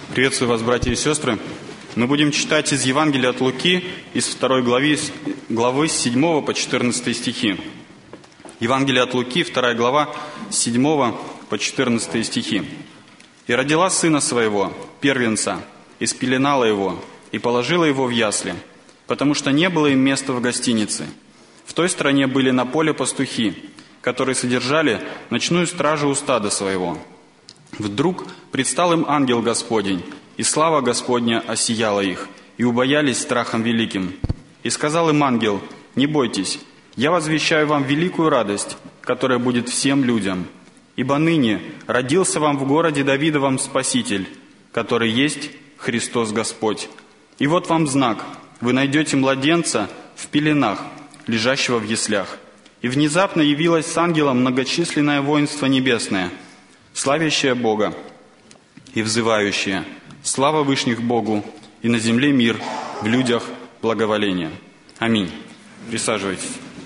Приветствую вас, братья и сестры. Мы будем читать из Евангелия от Луки, из 2 главы с 7 по 14 стихи. Евангелие от Луки, 2 глава, с 7 по 14 стихи. «И родила сына своего, первенца, и спеленала его, и положила его в ясли, потому что не было им места в гостинице. В той стране были на поле пастухи, которые содержали ночную стражу у стада своего. Вдруг предстал им ангел Господень, и слава Господня осияла их, и убоялись страхом великим. И сказал им ангел: не бойтесь, я возвещаю вам великую радость, которая будет всем людям. Ибо ныне родился вам в городе Давидовом Спаситель, который есть Христос Господь. И вот вам знак: вы найдете младенца в пеленах, лежащего в яслях». И внезапно явилось с ангелом многочисленное воинство небесное, славящее Бога и взывающее: слава вышних Богу, и на земле мир, в людях благоволение. Аминь. Присаживайтесь.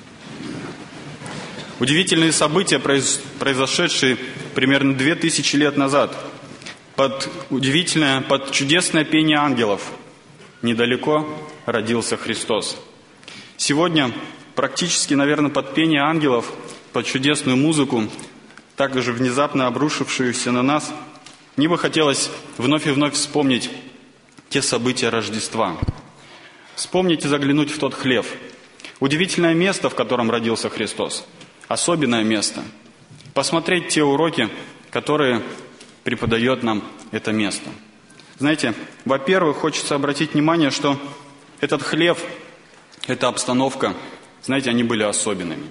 Удивительные события, произошедшие примерно 2000 лет назад, под чудесное пение ангелов, недалеко родился Христос. Сегодня практически, наверное, под пение ангелов, под чудесную музыку, также внезапно обрушившуюся на нас, мне бы хотелось вновь и вновь вспомнить те события Рождества. Вспомнить и заглянуть в тот хлев. Удивительное место, в котором родился Христос. Особенное место. Посмотреть те уроки, которые преподает нам это место. Знаете, во-первых, хочется обратить внимание, что этот хлев, эта обстановка, знаете, они были особенными.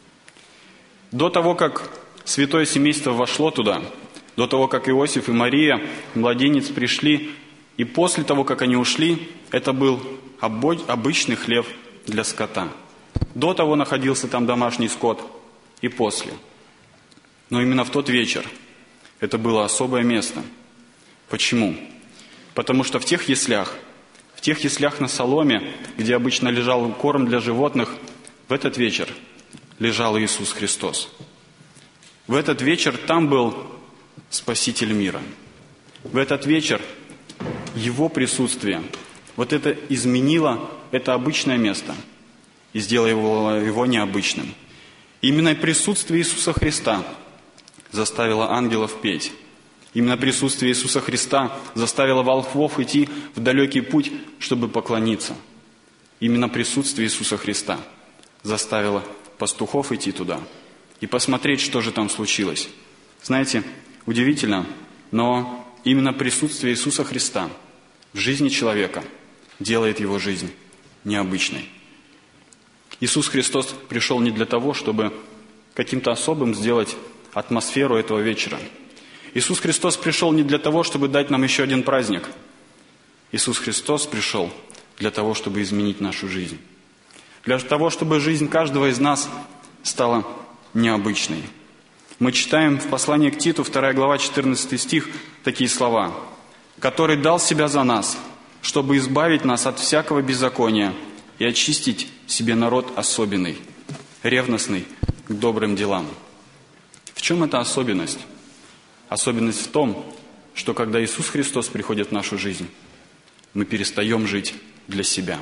До того, как святое семейство вошло туда, до того, как Иосиф и Мария, младенец, пришли, и после того, как они ушли, это был обычный хлев для скота. До того находился там домашний скот, и после. Но именно в тот вечер это было особое место. Почему? Потому что в тех яслях на соломе, где обычно лежал корм для животных, в этот вечер лежал Иисус Христос. В этот вечер там был Спаситель мира. В этот вечер Его присутствие, вот это изменило это обычное место и сделало его необычным. Именно присутствие Иисуса Христа заставило ангелов петь. Именно присутствие Иисуса Христа заставило волхвов идти в далекий путь, чтобы поклониться. Именно присутствие Иисуса Христа заставило пастухов идти туда и посмотреть, что же там случилось. Знаете, удивительно, но именно присутствие Иисуса Христа в жизни человека делает его жизнь необычной. Иисус Христос пришел не для того, чтобы каким-то особым сделать атмосферу этого вечера. Иисус Христос пришел не для того, чтобы дать нам еще один праздник. Иисус Христос пришел для того, чтобы изменить нашу жизнь. Для того, чтобы жизнь каждого из нас стала необычной. Мы читаем в послании к Титу, 2 глава, 14 стих, такие слова: «Который дал себя за нас, чтобы избавить нас от всякого беззакония и очистить себе народ особенный, ревностный к добрым делам». В чем эта особенность? Особенность в том, что когда Иисус Христос приходит в нашу жизнь, мы перестаем жить для себя.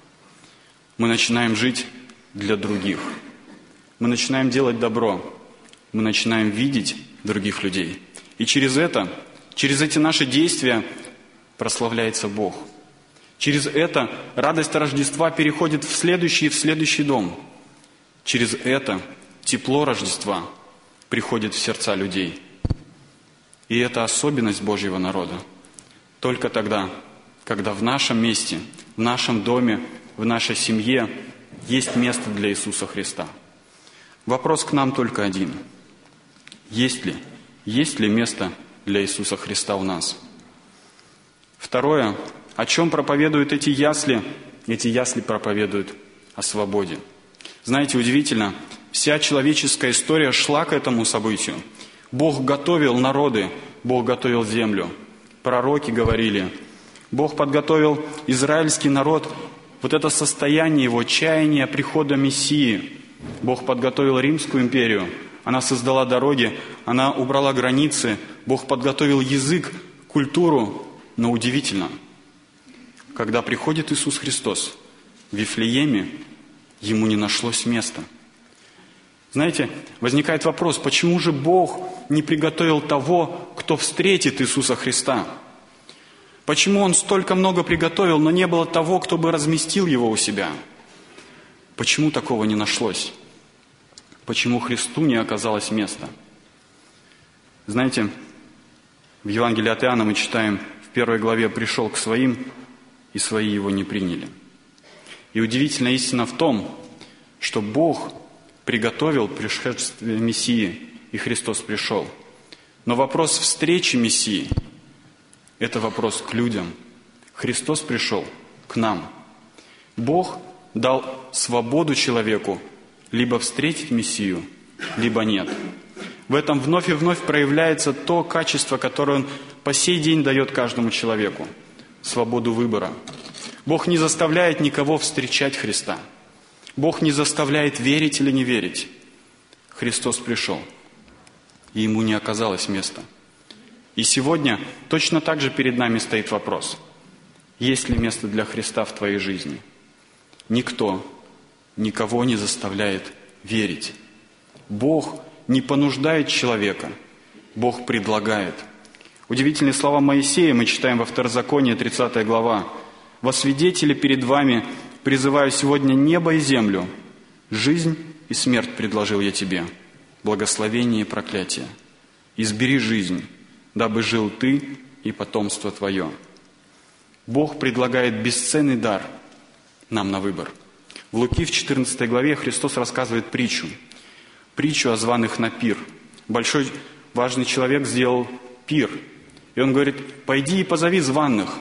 Мы начинаем жить для других. Мы начинаем делать добро. Мы начинаем видеть других людей. И через эти наши действия прославляется Бог. Через это радость Рождества переходит в следующий дом. Через это тепло Рождества приходит в сердца людей. И это особенность Божьего народа. Только тогда, когда в нашем месте, в нашем доме, в нашей семье есть место для Иисуса Христа. Вопрос к нам только один. Есть ли место для Иисуса Христа у нас? Второе, о чем проповедуют эти ясли? Эти ясли проповедуют о свободе. Знаете, удивительно, вся человеческая история шла к этому событию. Бог готовил народы, Бог готовил землю. Пророки говорили, Бог подготовил израильский народ, вот это состояние его, чаяния прихода Мессии. Бог подготовил Римскую империю, она создала дороги, она убрала границы, Бог подготовил язык, культуру, Но удивительно, когда приходит Иисус Христос в Вифлееме, Ему не нашлось места. Знаете, возникает вопрос, почему же Бог не приготовил того, кто встретит Иисуса Христа? Почему Он столько много приготовил, но не было того, кто бы разместил Его у себя? Почему такого не нашлось? Почему Христу не оказалось места? Знаете, в Евангелии от Иоанна мы читаем, в 1 главе «Пришел к своим, и свои Его не приняли». И удивительная истина в том, что Бог приготовил пришествие Мессии, и Христос пришел. Но вопрос встречи Мессии – это вопрос к людям. Христос пришел к нам. Бог дал свободу человеку либо встретить Мессию, либо нет. В этом вновь и вновь проявляется то качество, которое Он по сей день дает каждому человеку – свободу выбора. Бог не заставляет никого встречать Христа. Бог не заставляет верить или не верить. Христос пришел, и Ему не оказалось места. И сегодня точно так же перед нами стоит вопрос: есть ли место для Христа в твоей жизни? Никто никого не заставляет верить. Бог не понуждает человека, Бог предлагает. Удивительные слова Моисея мы читаем во Второзаконии, 30 глава. «Во свидетели перед вами призываю сегодня небо и землю. Жизнь и смерть предложил я тебе, благословение и проклятие. Избери жизнь, дабы жил ты и потомство твое». Бог предлагает бесценный дар нам на выбор. В Луки в 14 главе Христос рассказывает притчу о званых на пир. Большой важный человек сделал пир, и он говорит: «Пойди и позови званых».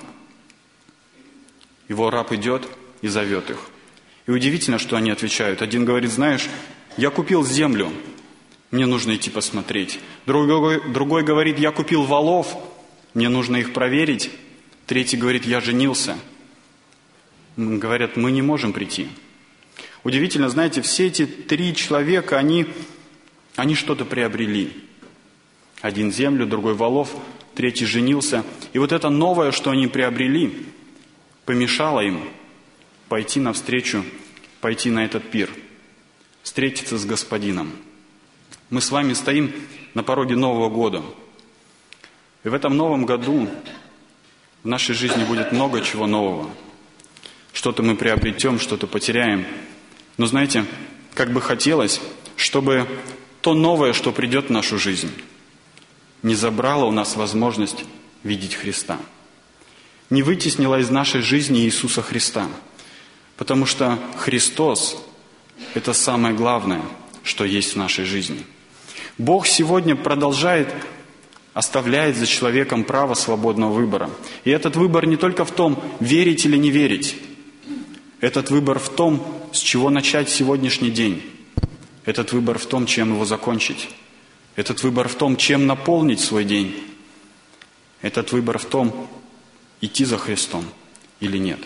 Его раб идет и зовет их. И удивительно, что они отвечают. Один говорит: «Знаешь, я купил землю, мне нужно идти посмотреть». Другой говорит: «Я купил волов, мне нужно их проверить». Третий говорит: «Я женился». Говорят: «Мы не можем прийти». Удивительно, знаете, все эти 3 человека, они что-то приобрели. Один землю, другой волов, третий женился. И вот это новое, что они приобрели, помешало им пойти навстречу, пойти на этот пир, встретиться с Господином. Мы с вами стоим на пороге Нового года. И в этом Новом году в нашей жизни будет много чего нового. Что-то мы приобретем, что-то потеряем. Но знаете, как бы хотелось, чтобы то новое, что придет в нашу жизнь, не забрало у нас возможность видеть Христа. Не вытеснило из нашей жизни Иисуса Христа. Потому что Христос – это самое главное, что есть в нашей жизни. Бог сегодня оставляет за человеком право свободного выбора. И этот выбор не только в том, верить или не верить. Этот выбор в том, с чего начать сегодняшний день. Этот выбор в том, чем его закончить. Этот выбор в том, чем наполнить свой день. Этот выбор в том, идти за Христом или нет.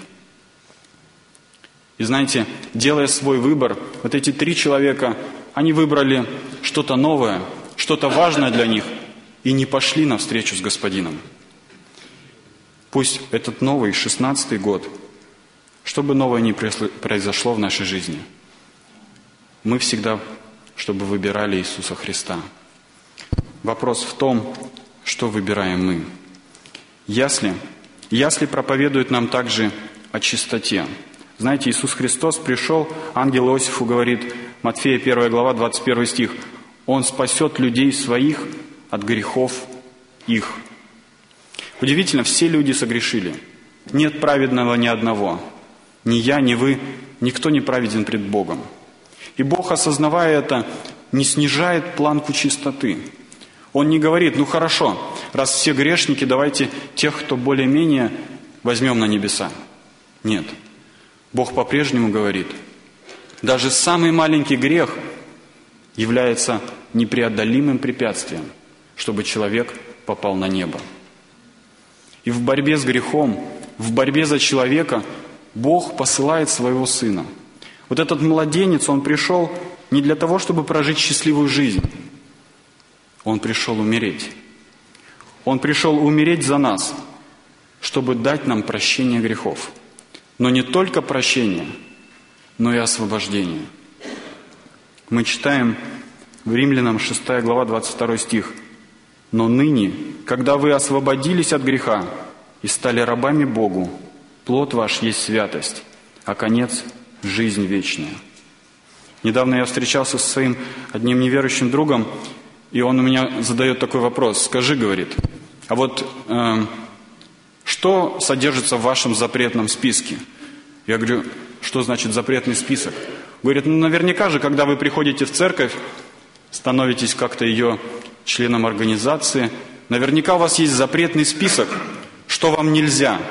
И знаете, делая свой выбор, вот эти 3 человека, они выбрали что-то новое, что-то важное для них, и не пошли навстречу с Господином. Пусть этот новый, 16-й год, что бы новое ни произошло в нашей жизни, мы всегда, чтобы выбирали Иисуса Христа. Вопрос в том, что выбираем мы. Ясли проповедуют нам также о чистоте. Знаете, Иисус Христос пришел, ангел Иосифу говорит, Матфея 1 глава, 21 стих, «Он спасет людей своих от грехов их». Удивительно, все люди согрешили. Нет праведного ни одного. Ни я, ни вы, никто не праведен пред Богом. И Бог, осознавая это, не снижает планку чистоты. Он не говорит: ну хорошо, раз все грешники, давайте тех, кто более-менее, возьмем на небеса. Нет. Бог по-прежнему говорит: даже самый маленький грех является непреодолимым препятствием, чтобы человек попал на небо. И в борьбе с грехом, в борьбе за человека Бог посылает своего Сына. Вот этот младенец, он пришел не для того, чтобы прожить счастливую жизнь. Он пришел умереть. Он пришел умереть за нас. чтобы дать нам прощение грехов. Но не только прощение, но и освобождение. Мы читаем в Римлянам 6 глава 22 стих. «Но ныне, когда вы освободились от греха и стали рабами Богу, плод ваш есть святость, а конец – жизнь вечная». Недавно я встречался со своим одним неверующим другом, и он у меня задает такой вопрос. «Скажи, — говорит, — а вот что содержится в вашем запретном списке?» Я говорю: «Что значит запретный список?» Говорит: «Ну, наверняка же, когда вы приходите в церковь, становитесь как-то ее членом организации, наверняка у вас есть запретный список, что вам нельзя».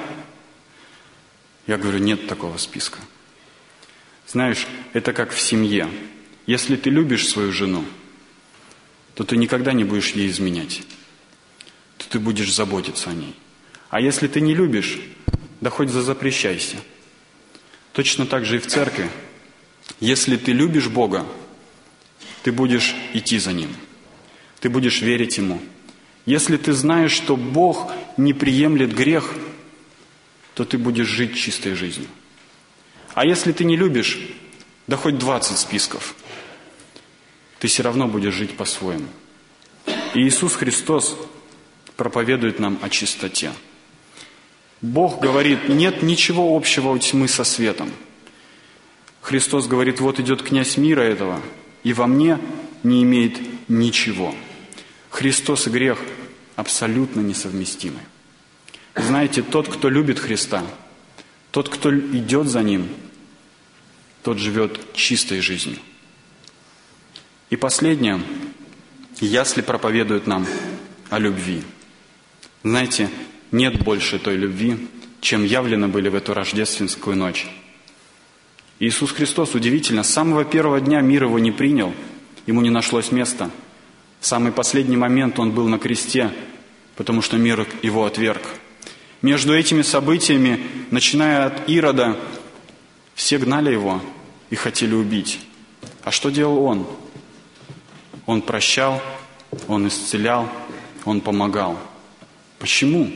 Я говорю: «Нет такого списка». Знаешь, это как в семье. Если ты любишь свою жену, то ты никогда не будешь ей изменять, то ты будешь заботиться о ней. А если ты не любишь, да хоть запрещайся. Точно так же и в церкви. Если ты любишь Бога, ты будешь идти за Ним. Ты будешь верить Ему. Если ты знаешь, что Бог не приемлет грех, то ты будешь жить чистой жизнью. А если ты не любишь, да хоть 20 списков, ты все равно будешь жить по-своему. И Иисус Христос проповедует нам о чистоте. Бог говорит: нет ничего общего у тьмы со светом. Христос говорит: вот идет князь мира этого, и во мне не имеет ничего. Христос и грех абсолютно несовместимы. Знаете, тот, кто любит Христа, тот, кто идет за Ним, тот живет чистой жизнью. И последнее, ясли проповедуют нам о любви. Знаете, нет больше той любви, чем явлены были в эту рождественскую ночь. Иисус Христос, удивительно, с самого первого дня мир Его не принял, Ему не нашлось места. В самый последний момент Он был на кресте, потому что мир Его отверг. Между этими событиями, начиная от Ирода, все гнали Его и хотели убить. А что делал Он? Он прощал, Он исцелял, Он помогал. Почему?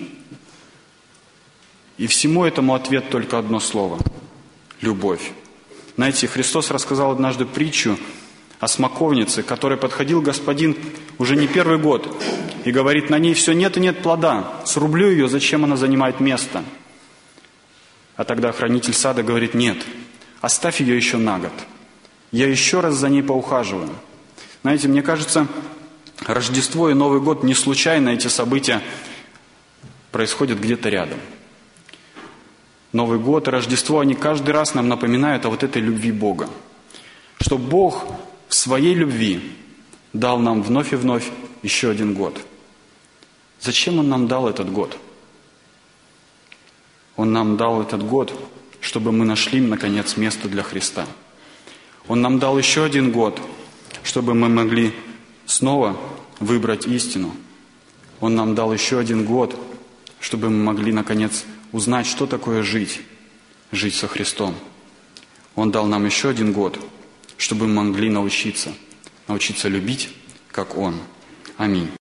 И всему этому ответ только одно слово – любовь. Знаете, Христос рассказал однажды притчу о смоковнице, к которой подходил господин уже не первый год и говорит: на ней все нет и нет плода, срублю ее, зачем она занимает место? А тогда хранитель сада говорит: нет, оставь ее еще на год, я еще раз за ней поухаживаю. Знаете, мне кажется, Рождество и Новый год не случайно, эти события происходят где-то рядом. Новый год и Рождество, они каждый раз нам напоминают о вот этой любви Бога. Что Бог в своей любви дал нам вновь и вновь еще один год. Зачем Он нам дал этот год? Он нам дал этот год, чтобы мы нашли, наконец, место для Христа. Он нам дал еще один год, чтобы мы могли снова выбрать истину. Он нам дал еще один год, чтобы мы могли, наконец, узнать, что такое жить со Христом. Он дал нам еще один год, чтобы мы могли научиться любить, как Он. Аминь.